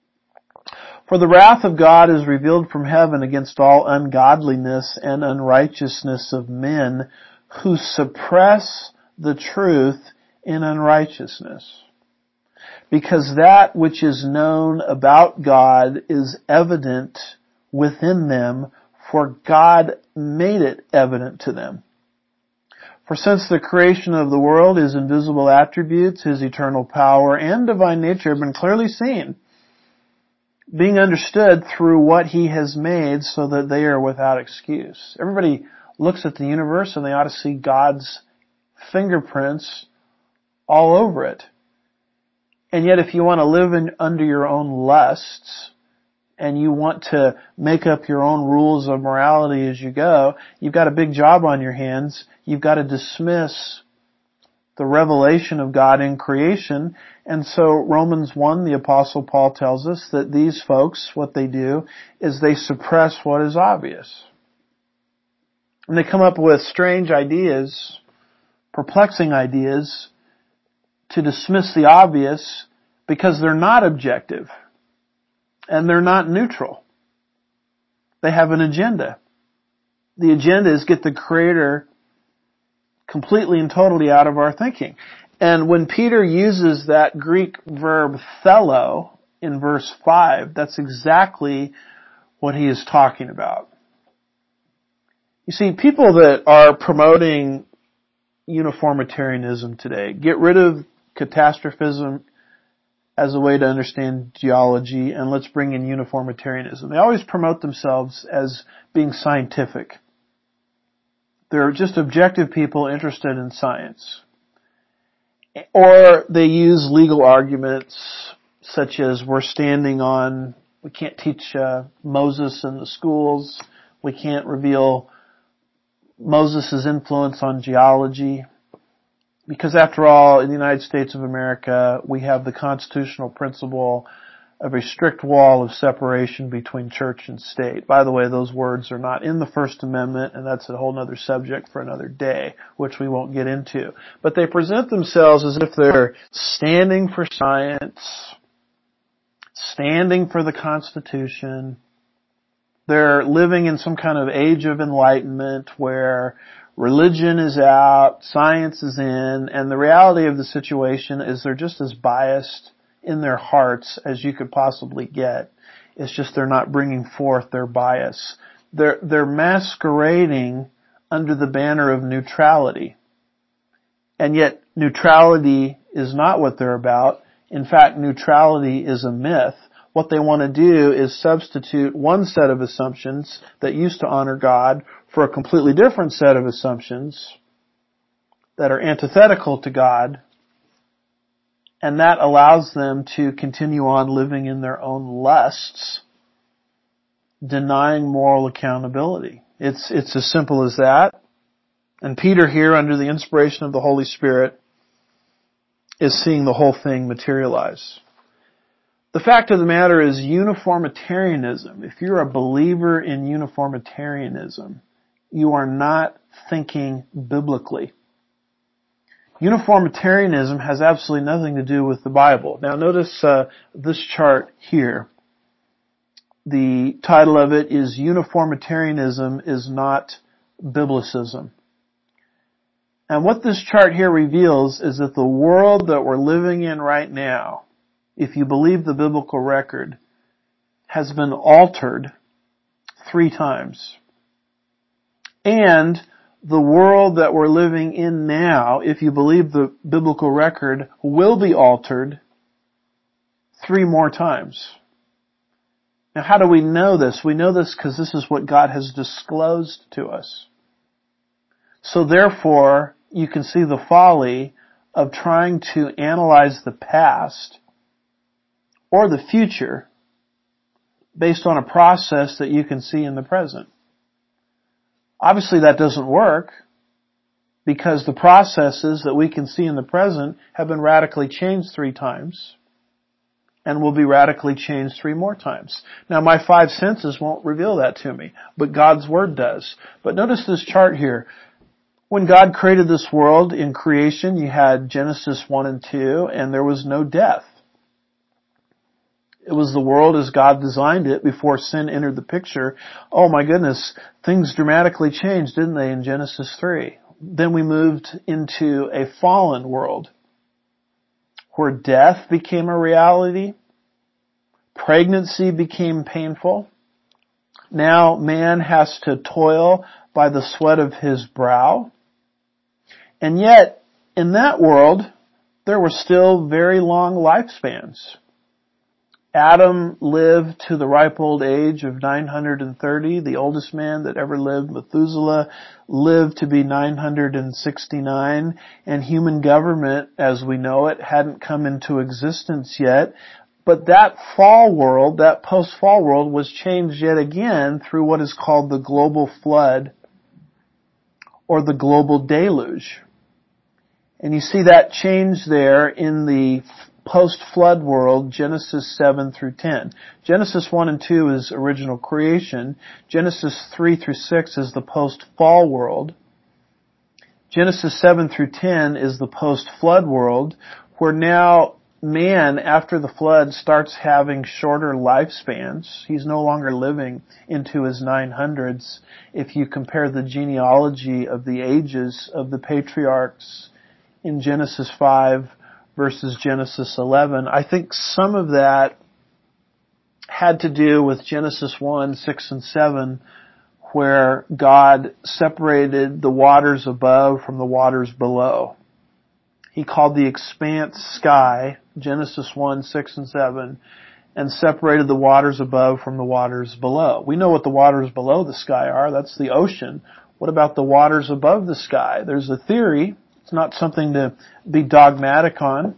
Speaker 1: For the wrath of God is revealed from heaven against all ungodliness and unrighteousness of men who suppress the truth in unrighteousness. Because that which is known about God is evident within them, for God made it evident to them. For since the creation of the world, His invisible attributes, His eternal power, and divine nature have been clearly seen, being understood through what He has made, so that they are without excuse. Everybody looks at the universe and they ought to see God's fingerprints all over it. And yet if you want to live under your own lusts, and you want to make up your own rules of morality as you go, you've got a big job on your hands. You've got to dismiss the revelation of God in creation. And so Romans 1, the Apostle Paul tells us that these folks, what they do is they suppress what is obvious. And they come up with strange ideas, perplexing ideas, to dismiss the obvious because they're not objective. And they're not neutral. They have an agenda. The agenda is get the Creator completely and totally out of our thinking. And when Peter uses that Greek verb thelo in verse 5, that's exactly what he is talking about. You see, people that are promoting uniformitarianism today, get rid of catastrophism as a way to understand geology, and let's bring in uniformitarianism. They always promote themselves as being scientific. They're just objective people interested in science. Or they use legal arguments such as we can't teach Moses in the schools, we can't reveal Moses' influence on geology. Because after all, in the United States of America, we have the constitutional principle of a strict wall of separation between church and state. By the way, those words are not in the First Amendment, and that's a whole other subject for another day, which we won't get into. But they present themselves as if they're standing for science, standing for the Constitution. They're living in some kind of age of enlightenment where religion is out, science is in, and the reality of the situation is they're just as biased in their hearts as you could possibly get. It's just they're not bringing forth their bias. They're masquerading under the banner of neutrality. And yet neutrality is not what they're about. In fact, neutrality is a myth. What they want to do is substitute one set of assumptions that used to honor God for a completely different set of assumptions that are antithetical to God, and that allows them to continue on living in their own lusts, denying moral accountability. It's as simple as that. And Peter here, under the inspiration of the Holy Spirit, is seeing the whole thing materialize. The fact of the matter is uniformitarianism. If you're a believer in uniformitarianism, you are not thinking biblically. Uniformitarianism has absolutely nothing to do with the Bible. Now notice this chart here. The title of it is Uniformitarianism is Not Biblicism. And what this chart here reveals is that the world that we're living in right now, if you believe the biblical record, has been altered 3 times. And the world that we're living in now, if you believe the biblical record, will be altered 3 more times. Now, how do we know this? We know this because this is what God has disclosed to us. So therefore, you can see the folly of trying to analyze the past or the future based on a process that you can see in the present. Obviously, that doesn't work because the processes that we can see in the present have been radically changed 3 times and will be radically changed 3 more times. Now, my 5 senses won't reveal that to me, but God's Word does. But notice this chart here. When God created this world in creation, you had Genesis 1 and 2, and there was no death. It was the world as God designed it before sin entered the picture. Oh my goodness, things dramatically changed, didn't they, in Genesis 3? Then we moved into a fallen world where death became a reality, pregnancy became painful. Now man has to toil by the sweat of his brow. And yet, in that world, there were still very long lifespans. Adam lived to the ripe old age of 930. The oldest man that ever lived, Methuselah, lived to be 969. And human government, as we know it, hadn't come into existence yet. But that fall world, that post-fall world, was changed yet again through what is called the global flood or the global deluge. And you see that change there in the post-flood world, Genesis 7 through 10. Genesis 1 and 2 is original creation. Genesis 3 through 6 is the post-fall world. Genesis 7 through 10 is the post-flood world, where now man, after the flood, starts having shorter lifespans. He's no longer living into his 900s. If you compare the genealogy of the ages of the patriarchs in Genesis 5 versus Genesis 11, I think some of that had to do with Genesis 1, 6, and 7, where God separated the waters above from the waters below. He called the expanse sky, Genesis 1, 6, and 7, and separated the waters above from the waters below. We know what the waters below the sky are. That's the ocean. What about the waters above the sky? There's a theory. It's not something to be dogmatic on.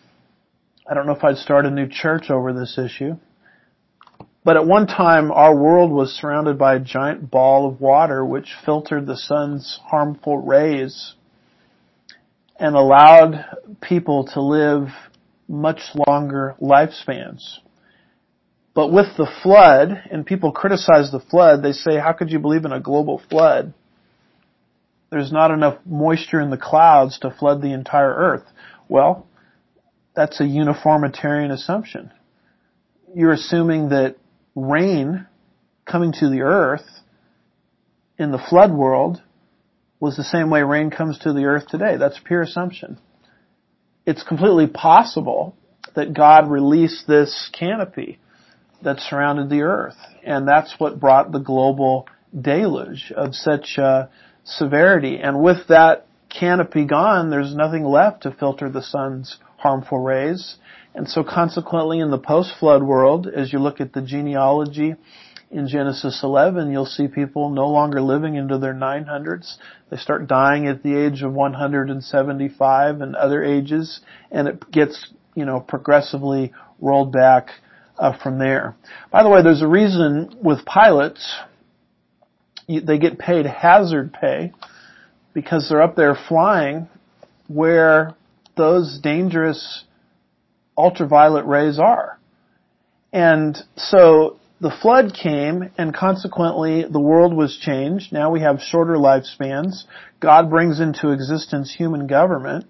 Speaker 1: I don't know if I'd start a new church over this issue. But at one time, our world was surrounded by a giant ball of water which filtered the sun's harmful rays and allowed people to live much longer lifespans. But with the flood, and people criticize the flood, they say, how could you believe in a global flood? There's not enough moisture in the clouds to flood the entire earth. Well, that's a uniformitarian assumption. You're assuming that rain coming to the earth in the flood world was the same way rain comes to the earth today. That's pure assumption. It's completely possible that God released this canopy that surrounded the earth, and that's what brought the global deluge of such severity. And with that canopy gone, there's nothing left to filter the sun's harmful rays. And so consequently in the post-flood world, as you look at the genealogy in Genesis 11, you'll see people no longer living into their 900s. They start dying at the age of 175 and other ages, and it gets, progressively rolled back from there. By the way, there's a reason with pilots, they get paid hazard pay because they're up there flying where those dangerous ultraviolet rays are. And so the flood came, and consequently the world was changed. Now we have shorter lifespans. God brings into existence human government.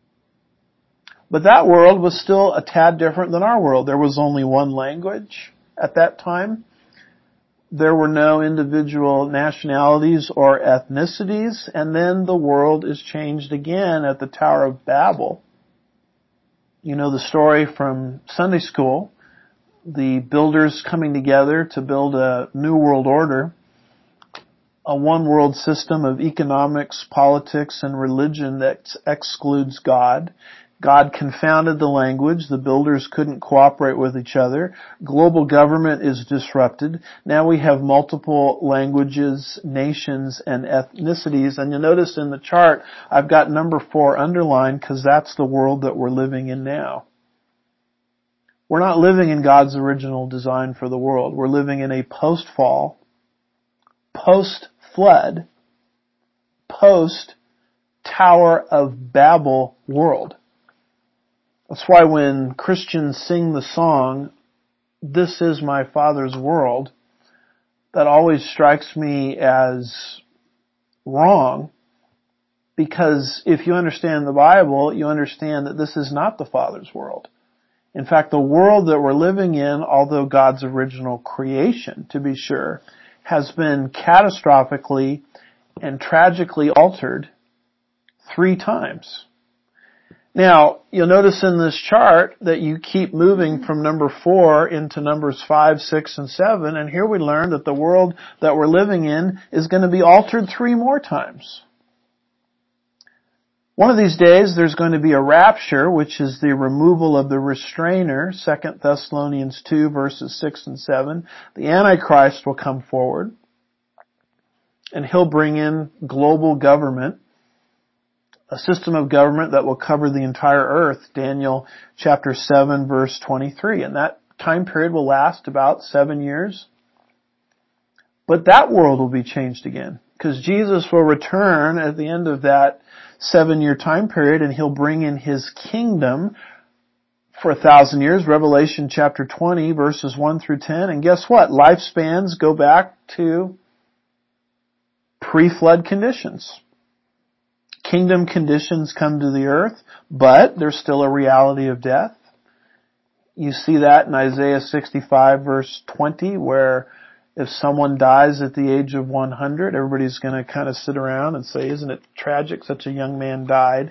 Speaker 1: But that world was still a tad different than our world. There was only one language at that time. There were no individual nationalities or ethnicities. And then the world is changed again at the Tower of Babel. You know the story from Sunday school. The builders coming together to build a new world order. a one world system of economics, politics, and religion that excludes God. God confounded the language. The builders couldn't cooperate with each other. Global government is disrupted. Now we have multiple languages, nations, and ethnicities. And you'll notice in the chart, I've got number 4 underlined because that's the world that we're living in now. We're not living in God's original design for the world. We're living in a post-fall, post-flood, post-Tower of Babel world. That's why when Christians sing the song, "This is my Father's world," that always strikes me as wrong, because if you understand the Bible, you understand that this is not the Father's world. In fact, the world that we're living in, although God's original creation, to be sure, has been catastrophically and tragically altered 3 times. Now, you'll notice in this chart that you keep moving from number 4 into numbers 5, 6, and 7, and here we learn that the world that we're living in is going to be altered 3 more times. One of these days there's going to be a rapture, which is the removal of the restrainer, 2 Thessalonians 2 verses 6 and 7. The Antichrist will come forward, and he'll bring in global government, a system of government that will cover the entire earth, Daniel chapter 7 verse 23. And that time period will last about 7 years. But that world will be changed again, because Jesus will return at the end of that 7-year time period, and he'll bring in his kingdom for 1,000 years, Revelation chapter 20 verses 1 through 10. And guess what? Lifespans go back to pre-flood conditions. Kingdom conditions come to the earth, but there's still a reality of death. You see that in Isaiah 65 verse 20, where if someone dies at the age of 100, everybody's going to kind of sit around and say, "Isn't it tragic such a young man died?"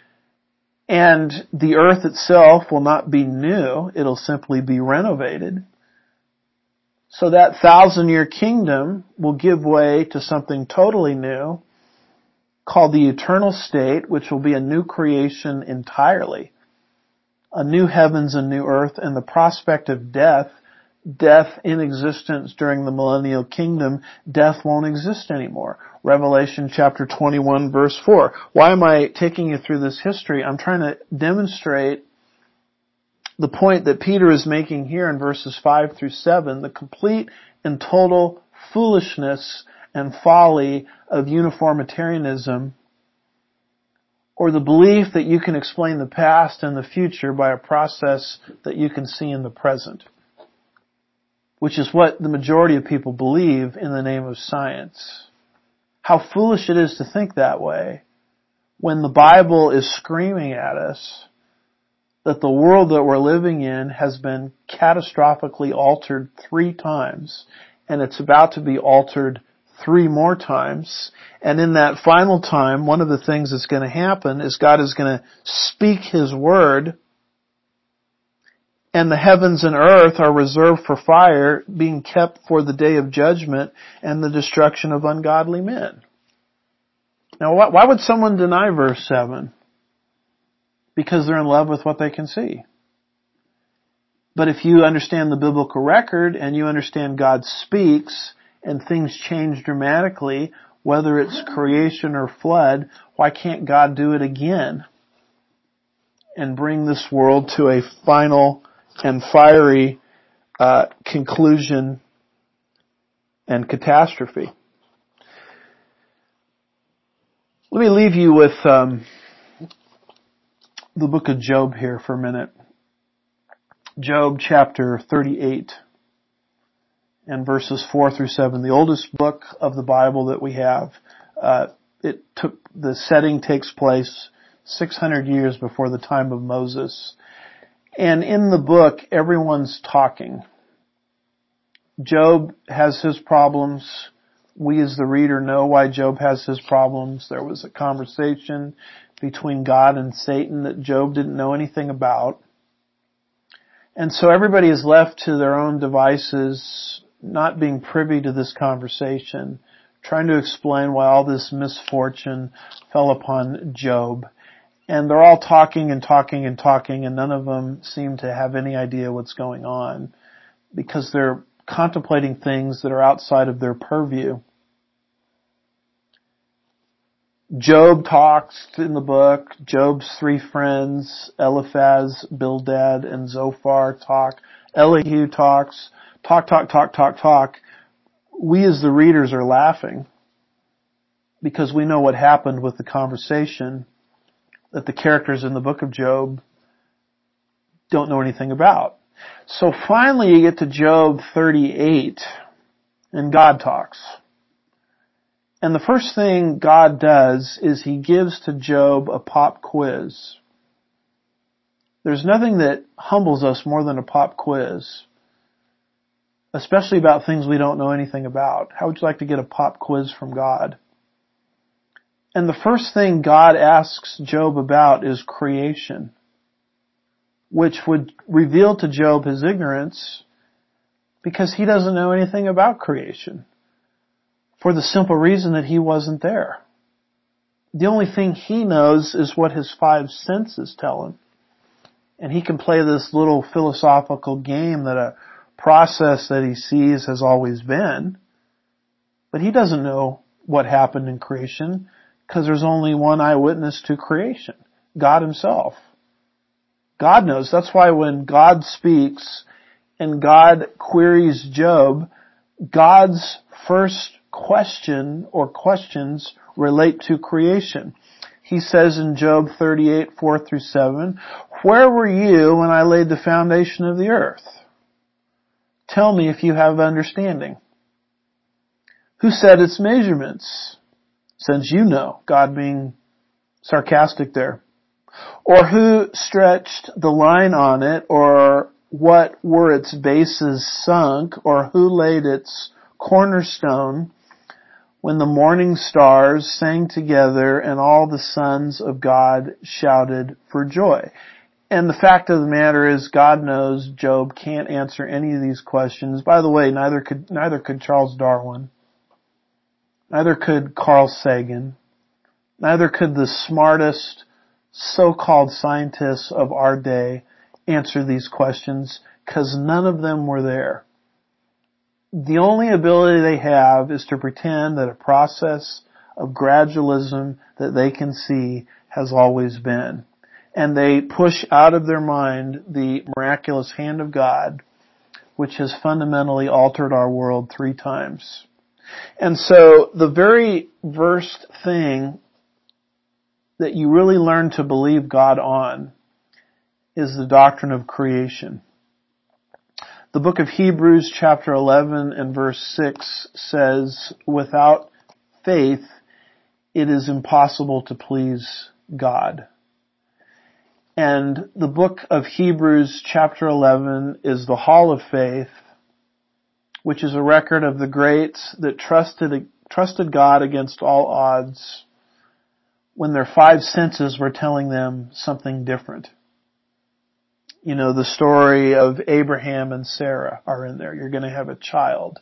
Speaker 1: And the earth itself will not be new, it'll simply be renovated. So that 1,000-year kingdom will give way to something totally new, called the eternal state, which will be a new creation entirely. A new heavens and new earth, and the prospect of death in existence during the millennial kingdom, death won't exist anymore. Revelation chapter 21 verse 4. Why am I taking you through this history? I'm trying to demonstrate the point that Peter is making here in verses 5 through 7, the complete and total foolishness and folly of uniformitarianism, or the belief that you can explain the past and the future by a process that you can see in the present, which is what the majority of people believe in the name of science. How foolish it is to think that way when the Bible is screaming at us that the world that we're living in has been catastrophically altered 3 times, and it's about to be altered 3 more times. And in that final time, one of the things that's going to happen is God is going to speak His word, and the heavens and earth are reserved for fire, being kept for the day of judgment and the destruction of ungodly men. Now, why would someone deny verse 7? Because they're in love with what they can see. But if you understand the biblical record and you understand God speaks and things change dramatically, whether it's creation or flood, why can't God do it again and bring this world to a final and fiery conclusion and catastrophe? Let me leave you with the book of Job here for a minute. Job chapter 38 and verses 4 through 7, the oldest book of the Bible that we have. The setting takes place 600 years before the time of Moses. And in the book, everyone's talking. Job has his problems. We as the reader know why Job has his problems. There was a conversation between God and Satan that Job didn't know anything about. And so everybody is left to their own devices, not being privy to this conversation, trying to explain why all this misfortune fell upon Job. And they're all talking and talking and talking, and none of them seem to have any idea what's going on because they're contemplating things that are outside of their purview. Job talks in the book. Job's three friends, Eliphaz, Bildad, and Zophar talk. Elihu talks. Talk. We as the readers are laughing because we know what happened with the conversation that the characters in the book of Job don't know anything about. So finally you get to Job 38 and God talks. And the first thing God does is He gives to Job a pop quiz. There's nothing that humbles us more than a pop quiz, especially about things we don't know anything about. How would you like to get a pop quiz from God? And the first thing God asks Job about is creation, which would reveal to Job his ignorance because he doesn't know anything about creation, for the simple reason that he wasn't there. The only thing he knows is what his five senses tell him. And he can play this little philosophical game that a process that he sees has always been. But he doesn't know what happened in creation because there's only one eyewitness to creation, God Himself. God knows. That's why when God speaks and God queries Job, God's first question or questions relate to creation. He says in Job 38, 4-7, "Where were you when I laid the foundation of the earth? Tell me if you have understanding. Who set its measurements? Since you know," God being sarcastic there. "Or who stretched the line on it, or what were its bases sunk, or who laid its cornerstone when the morning stars sang together and all the sons of God shouted for joy?" And the fact of the matter is, God knows Job can't answer any of these questions. By the way, neither could Charles Darwin. Neither could Carl Sagan. Neither could the smartest so-called scientists of our day answer these questions, because none of them were there. The only ability they have is to pretend that a process of gradualism that they can see has always been. And they push out of their mind the miraculous hand of God, which has fundamentally altered our world 3 times. And so the very first thing that you really learn to believe God on is the doctrine of creation. The book of Hebrews chapter 11 and verse 6 says, "Without faith, it is impossible to please God." And the book of Hebrews chapter 11 is the hall of faith, which is a record of the greats that trusted God against all odds when their 5 senses were telling them something different. You know, the story of Abraham and Sarah are in there. You're going to have a child.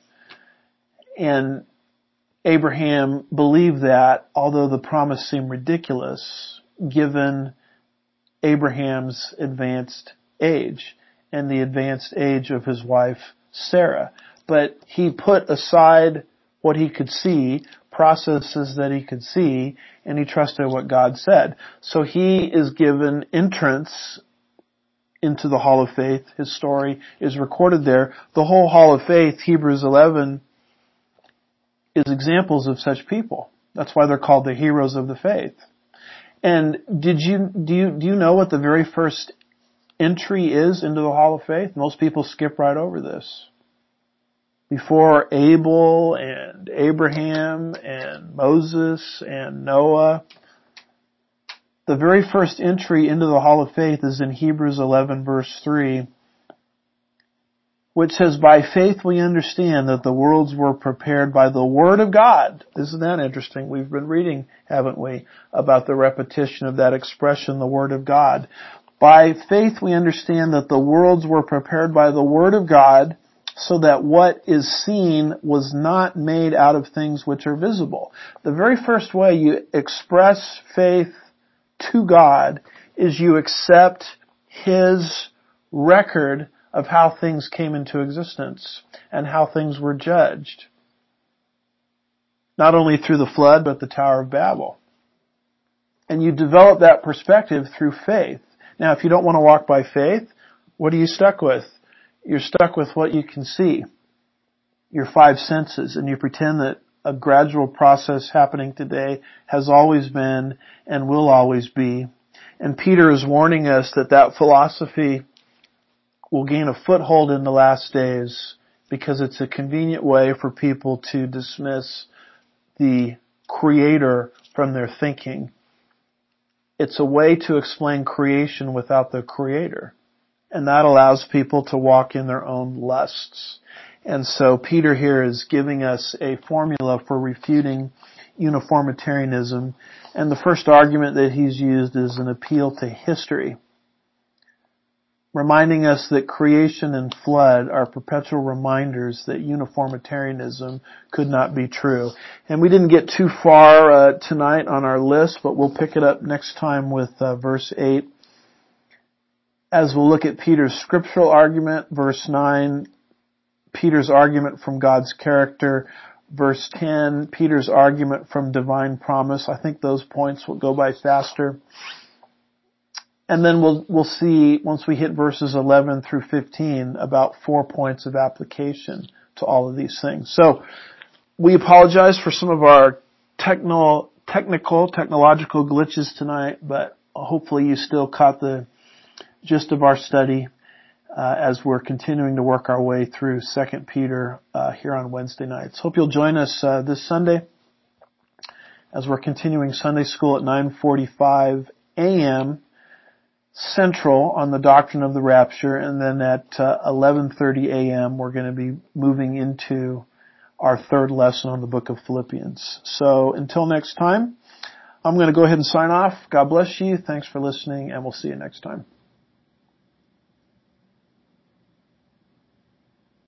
Speaker 1: And Abraham believed that, although the promise seemed ridiculous, given Abraham's advanced age and the advanced age of his wife Sarah. But he put aside what he could see, processes that he could see, and he trusted what God said. So he is given entrance into the Hall of Faith. His story is recorded there. The whole Hall of Faith, Hebrews 11, is examples of such people. That's why they're called the heroes of the faith. And do you know what the very first entry is into the Hall of Faith? Most people skip right over this. Before Abel and Abraham and Moses and Noah, the very first entry into the Hall of Faith is in Hebrews 11 verse 3, which says, "By faith we understand that the worlds were prepared by the Word of God." Isn't that interesting? We've been reading, haven't we, about the repetition of that expression, the Word of God. "By faith we understand that the worlds were prepared by the Word of God, so that what is seen was not made out of things which are visible. The very first way you express faith to God is you accept His record of how things came into existence and how things were judged. Not only through the flood, but the Tower of Babel. And you develop that perspective through faith. Now, if you don't want to walk by faith, what are you stuck with? You're stuck with what you can see, your five senses, and you pretend that a gradual process happening today has always been and will always be. And Peter is warning us that that philosophy will gain a foothold in the last days because it's a convenient way for people to dismiss the Creator from their thinking. It's a way to explain creation without the Creator. And that allows people to walk in their own lusts. And so Peter here is giving us a formula for refuting uniformitarianism. And the first argument that he's used is an appeal to history, reminding us that creation and flood are perpetual reminders that uniformitarianism could not be true. And we didn't get too far tonight on our list, but we'll pick it up next time with verse 8. As we'll look at Peter's scriptural argument, verse 9, Peter's argument from God's character, verse 10, Peter's argument from divine promise. I think those points will go by faster. And then we'll see, once we hit verses 11 through 15, about 4 points of application to all of these things. So, we apologize for some of our technological glitches tonight, but hopefully you still caught the gist of our study as we're continuing to work our way through 2 Peter here on Wednesday nights. Hope you'll join us this Sunday as we're continuing Sunday school at 9:45 a.m. Central on the doctrine of the rapture, and then at 11:30 a.m. we're going to be moving into our third lesson on the book of Philippians. So until next time, I'm going to go ahead and sign off. God bless you. Thanks for listening, and we'll see you next time.